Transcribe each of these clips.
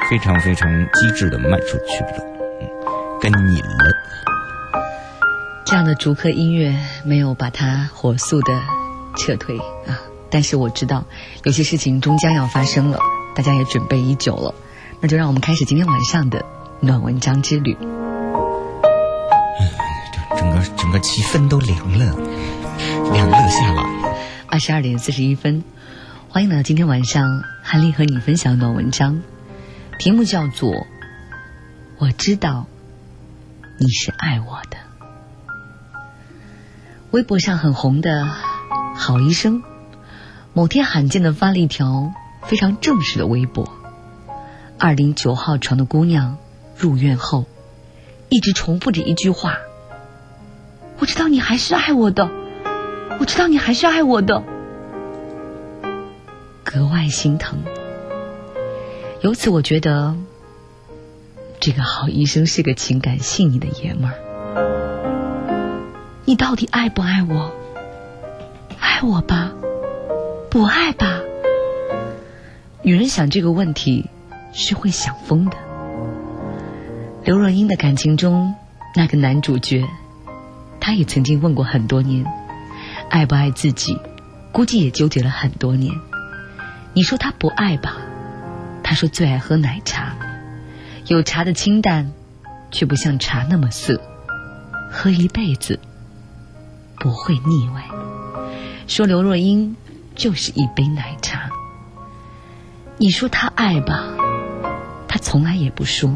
非常非常机智的迈出去了，该你了。 这样的逐客音乐没有把它火速的撤退啊，但是我知道有些事情终将要发生了，大家也准备已久了，那就让我们开始今天晚上的暖文章之旅。 整个气氛都凉了下来。 22点41分，欢迎来到今天晚上韩丽和你分享暖文章，题目叫做我知道你是爱我的。微博上很红的好医生某天罕见的发了一条非常正式的微博，209号床的姑娘入院后一直重复着一句话，我知道你还是爱我的，我知道你还是爱我的，格外心疼。由此我觉得这个好医生是个情感细腻的爷们儿。你到底爱不爱我？爱我吧，不爱吧？女人想这个问题是会想疯的。刘若英的感情中那个男主角，他也曾经问过很多年，爱不爱自己，估计也纠结了很多年。你说他不爱吧，他说最爱喝奶茶，有茶的清淡，却不像茶那么涩，喝一辈子不会腻味。说刘若英就是一杯奶茶。你说他爱吧，他从来也不说。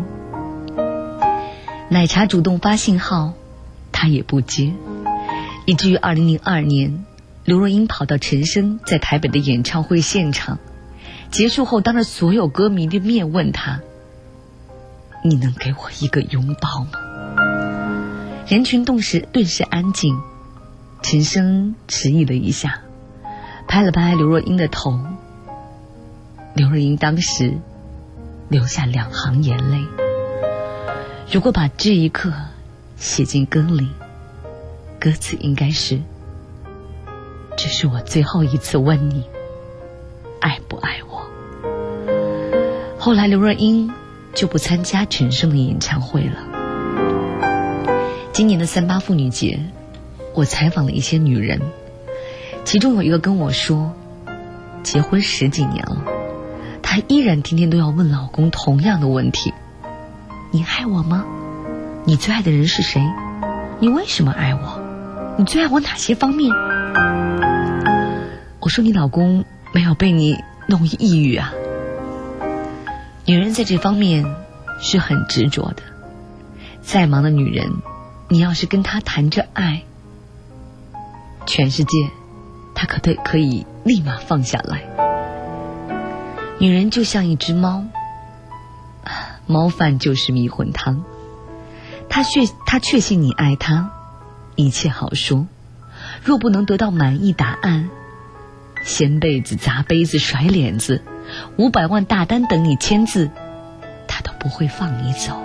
奶茶主动发信号，他也不接，以至于2002年刘若英跑到陈升在台北的演唱会现场，结束后当着所有歌迷的面问他，你能给我一个拥抱吗？人群顿时安静，陈升迟疑了一下，拍了拍刘若英的头，刘若英当时流下2行眼泪。如果把这一刻写进歌里，歌词应该是，这是我最后一次问你爱不爱我。后来刘若英就不参加陈升的演唱会了。今年的38妇女节，我采访了一些女人，其中有一个跟我说，结婚10几年了，她依然天天都要问老公同样的问题，你爱我吗？你最爱的人是谁？你为什么爱我？你最爱我哪些方面？我说你老公没有被你弄抑郁啊。女人在这方面是很执着的，再忙的女人，你要是跟她谈着爱，全世界她可以立马放下来。女人就像一只猫，猫饭就是迷魂汤。她确信你爱她，一切好说。若不能得到满意答案，掀被子、砸杯子、甩脸子，500万大单等你签字，她都不会放你走。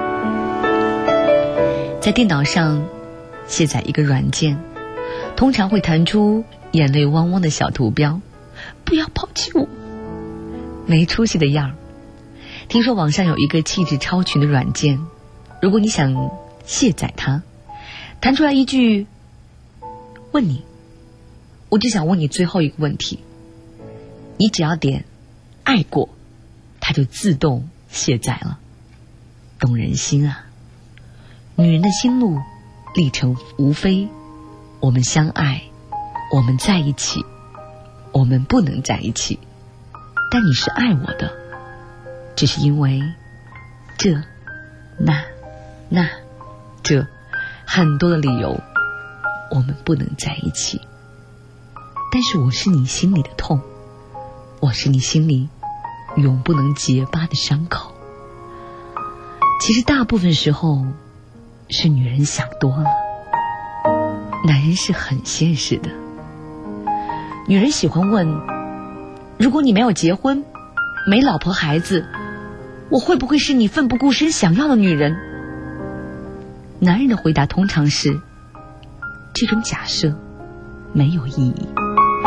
在电脑上卸载一个软件，通常会弹出眼泪汪汪的小图标，不要抛弃我，没出息的样儿。听说网上有一个气质超群的软件，如果你想卸载它，弹出来一句问你，我只想问你最后一个问题，你只要点爱过，它就自动卸载了。动人心啊。女人的心路历程无非我们相爱，我们在一起，我们不能在一起，但你是爱我的，只是因为这那这很多的理由我们不能在一起。但是我是你心里的痛，我是你心里永不能结疤的伤口。其实大部分时候是女人想多了，男人是很现实的。女人喜欢问，如果你没有结婚，没老婆孩子，我会不会是你奋不顾身想要的女人？男人的回答通常是，这种假设没有意义。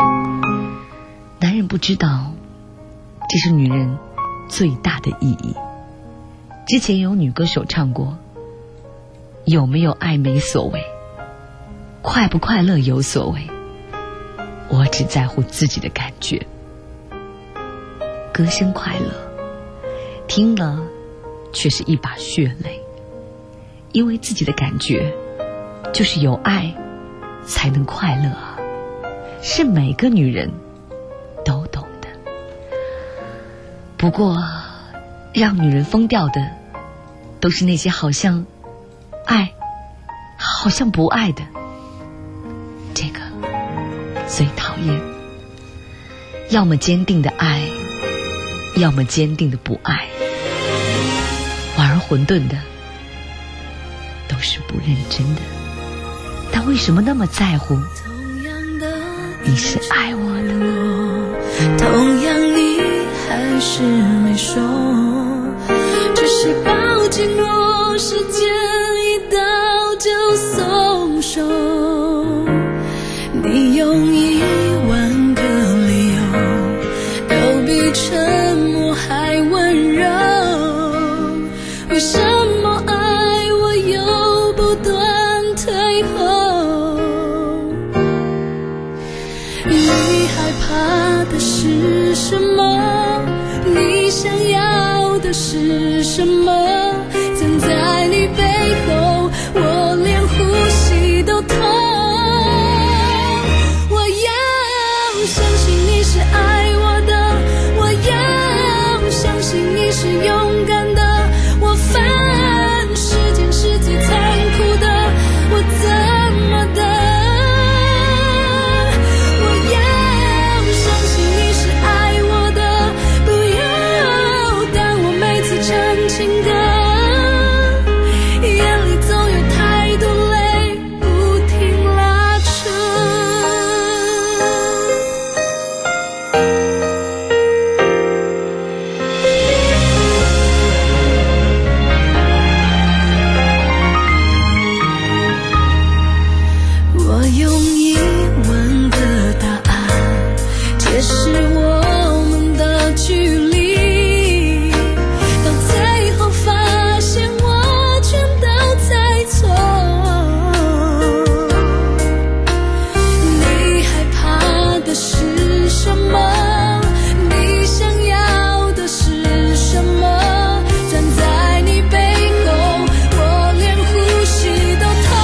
男人不知道，这是女人最大的意义。 之前有女歌手唱过，有没有爱没所谓，快不快乐有所谓，我只在乎自己的感觉。歌声快乐，听了却是一把血泪，因为自己的感觉就是有爱才能快乐啊，是每个女人都懂的。不过让女人疯掉的都是那些好像爱好像不爱的，这个最讨厌。要么坚定的爱，要么坚定的不爱，玩混沌的都是不认真的。但为什么那么在乎？你是爱我的， 同样你还是没说，只是抱紧我，时间一到就松手。你用10000个理由，都比沉默还温柔。为什么爱我又不断退后？你害怕的是什么？你想要的是什么？站在你背后，我连呼吸都痛。我要相信你是爱我的，我要相信你是勇敢的。我犯时间是最残酷的，我怎么等？我要相信你是爱我的，不要当我每次唱情歌，眼里总有太多泪不停拉扯。我用10000个答案解释我们的距离，到最后发现我全都猜错。你害怕的是什么？你想要的是什么？站在你背后，我连呼吸都痛。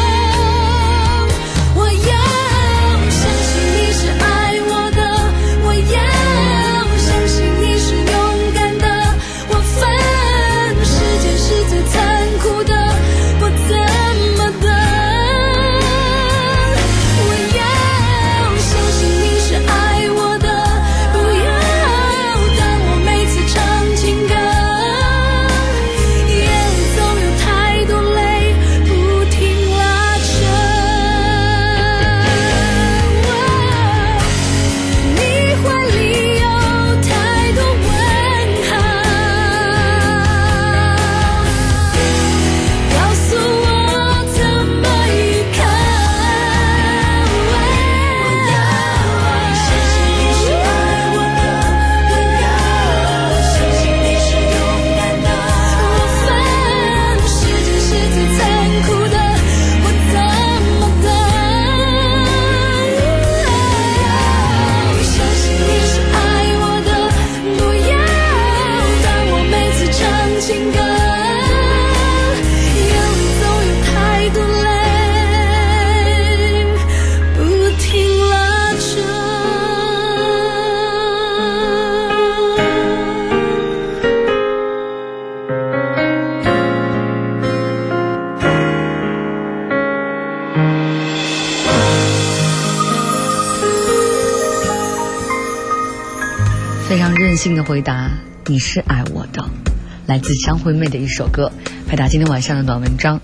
我要相信你是爱我的，我要相信你是勇敢的。我犯时间是最残酷的，我怎么等？我要相信你是爱我的，不要当我每次唱情歌，眼里总有太多泪不停拉扯。你怀里有太多问号，告诉我怎么依靠。我要相信你是爱我的，我要相信你是勇敢的。我犯时间是最残酷的，我怎么等？相信你是爱我的，不要当我每次唱情歌，眼里总有太多泪不停拉扯。 非常任性的回答，你是爱我的，来自张惠妹的一首歌，回答今天晚上的暖文章。